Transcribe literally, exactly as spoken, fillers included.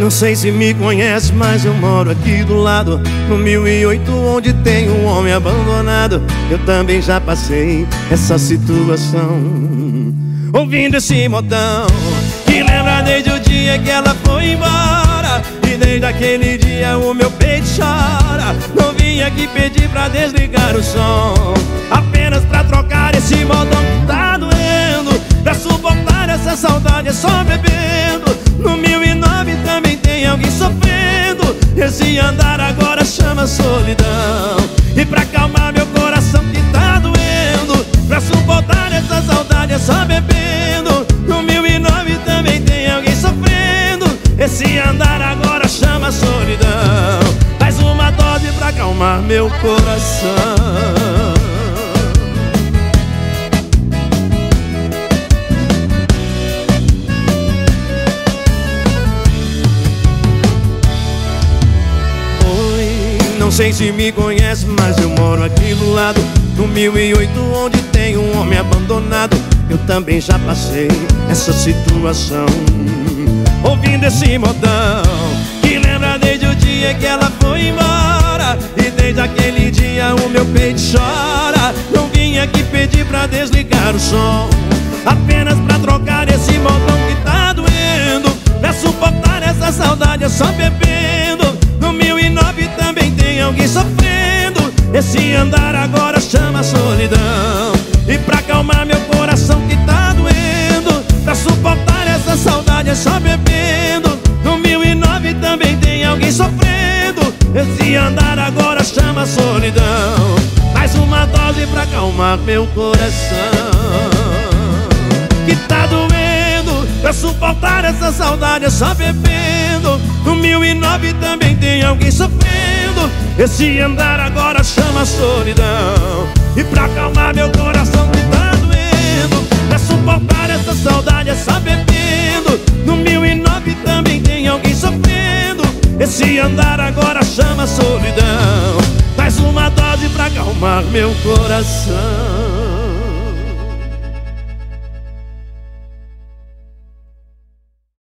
Não sei se me conhece, mas eu moro aqui do lado, no mil e oito, onde tem um homem abandonado. Eu também já passei essa situação, ouvindo esse modão que lembra desde o dia que ela foi embora. E desde aquele dia o meu peito chora. Não vim aqui pedir pra desligar o som, apenas pra trocar esse modão que tá doendo. Pra suportar essa saudade é só bebendo. No mil e nove também tem alguém sofrendo. Esse andar agora chama solidão. E pra acalmar meu coração que tá doendo, pra suportar essa saudade é só bebendo. No mil e nove também tem alguém sofrendo. Esse andar agora chama solidão. Mais uma dose pra acalmar meu coração. Não sei se me conhece, mas eu moro aqui do lado, no mil e oito, onde tem um homem abandonado. Eu também já passei essa situação, ouvindo esse modão que lembra desde o dia que ela foi embora. E desde aquele dia o meu peito chora. Não vim aqui pedir pra desligar o som, apenas pra trocar esse modão que tá doendo. Pra suportar essa saudade é só bebendo. No mil e nove também tem alguém sofrendo. Esse andar agora chama solidão. E pra acalmar meu coração que tá doendo, pra suportar essa saudade é só bebendo. No mil e nove também tem alguém sofrendo. Esse andar agora chama solidão. Mais uma dose pra acalmar meu coração que tá doendo. Pra suportar essa saudade é só bebendo. No mil e nove também tem alguém sofrendo. Esse andar agora chama solidão. E pra acalmar meu coração que tá doendo, pra suportar essa saudade é só bebendo. No mil e nove também tem alguém sofrendo. Esse andar agora chama solidão. Mais uma dose pra acalmar meu coração.